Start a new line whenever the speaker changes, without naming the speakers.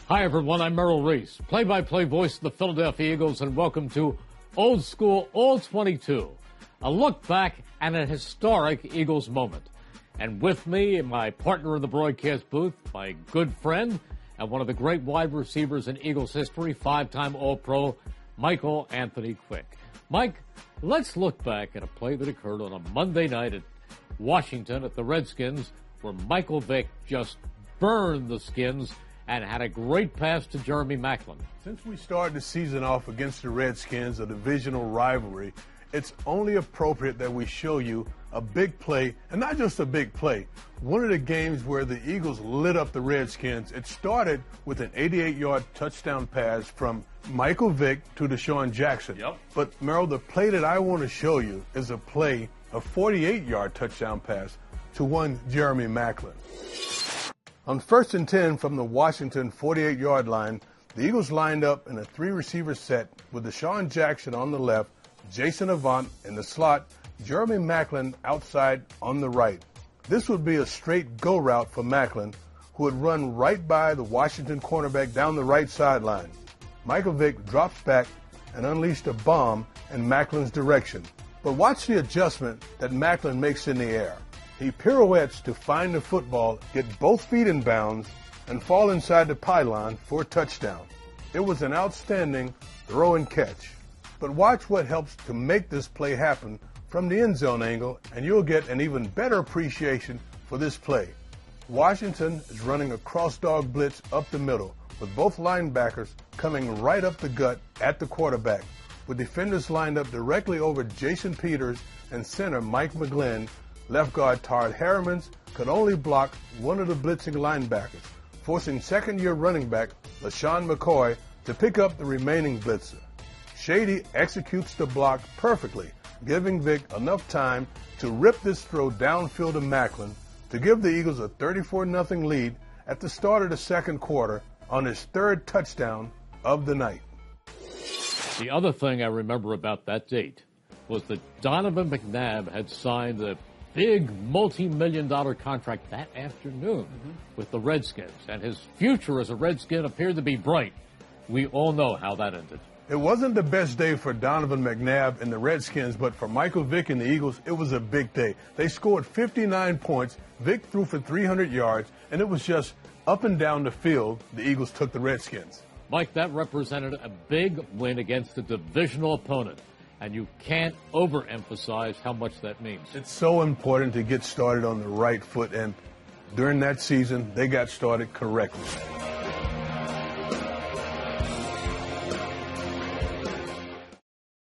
Hi, everyone. I'm Merrill Reese, play-by-play voice of the Philadelphia Eagles, and welcome to Old School All 22, a look back at a historic Eagles moment. And with me, my partner in the broadcast booth, my good friend, and one of the great wide receivers in Eagles history, five-time All-Pro, Michael Anthony Quick. Mike, let's look back at a play that occurred on a Monday night at Washington at the Redskins, where Michael Vick just burned the Skins and had a great pass to Jeremy Maclin.
Since we started the season off against the Redskins, a divisional rivalry, it's only appropriate that we show you a big play, and not just a big play. One of the games where the Eagles lit up the Redskins, it started with an 88-yard touchdown pass from Michael Vick to DeSean Jackson.
Yep.
But, Merrill, the play that I want to show you is a 48-yard touchdown pass to one Jeremy Maclin. On 1st and 10 from the Washington 48-yard line, the Eagles lined up in a three-receiver set with DeSean Jackson on the left, Jason Avant in the slot, Jeremy Maclin outside on the right. This would be a straight go route for Maclin, who would run right by the Washington cornerback down the right sideline. Michael Vick drops back and unleashed a bomb in Maclin's direction. But watch the adjustment that Maclin makes in the air. He pirouettes to find the football, get both feet in bounds, and fall inside the pylon for a touchdown. It was an outstanding throw and catch. But watch what helps to make this play happen from the end zone angle, and you'll get an even better appreciation for this play. Washington is running a cross-dog blitz up the middle, with both linebackers coming right up the gut at the quarterback, with defenders lined up directly over Jason Peters and center Mike McGlynn. Left guard Todd Herremans could only block one of the blitzing linebackers, forcing second-year running back LaShawn McCoy to pick up the remaining blitzer. Shady executes the block perfectly, giving Vick enough time to rip this throw downfield to Maclin to give the Eagles a 34-0 lead at the start of the second quarter on his third touchdown of the night.
The other thing I remember about that date was that Donovan McNabb had signed a big multi-million-dollar contract that afternoon with the Redskins, and his future as a Redskin appeared to be bright. We all know how that ended.
It wasn't the best day for Donovan McNabb and the Redskins, but for Michael Vick and the Eagles, it was a big day. They scored 59 points, Vick threw for 300 yards, and it was just up and down the field, the Eagles took the Redskins.
Mike, that represented a big win against a divisional opponent, and you can't overemphasize how much that means.
It's so important to get started on the right foot, and during that season, they got started correctly.